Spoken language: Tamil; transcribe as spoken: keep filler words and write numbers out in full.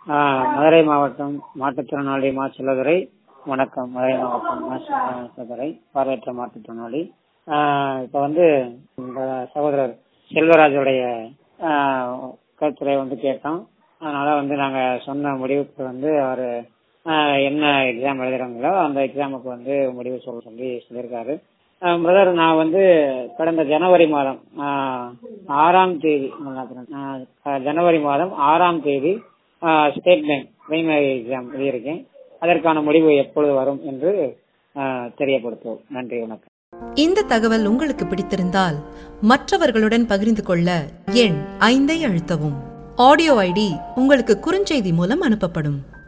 ஆஹ் மதுரை மாவட்டம் மாற்றுத்திறனாளி மா செல்லதுரை. வணக்கம். மதுரை மாவட்டம் மா செல்லதுரை, பார்வையற்ற மாற்றுத்திறனாளி. ஆஹ் இப்ப வந்து இந்த சகோதரர் செல்வராஜுடைய கருத்துரை வந்து கேட்டோம். அதனால வந்து நாங்க சொன்ன முடிவுக்கு வந்து அவரு என்ன எக்ஸாம் எழுதுறாங்களோ அந்த எக்ஸாமுக்கு வந்து முடிவு சொல்ல சொல்லி சொல்லியிருக்காரு. பிரதர், நான் வந்து கடந்த ஜனவரி மாதம் ஆறாம் தேதி ஜனவரி மாதம் ஆறாம் தேதி ஸ்டேட் பேங்க் பிரைமரி எக்ஸாம் எழுதியிருக்கேன். அதற்கான முடிவு எப்பொழுது வரும் என்று தெரியப்படுத்துவோம். நன்றி, வணக்கம். இந்த தகவல் உங்களுக்கு பிடித்திருந்தால் மற்றவர்களுடன் பகிர்ந்து கொள்ள எண் ஐந்தை அழுத்தவும். ஆடியோ ஐடி உங்களுக்கு குறுஞ்செய்தி மூலம் அனுப்பப்படும்.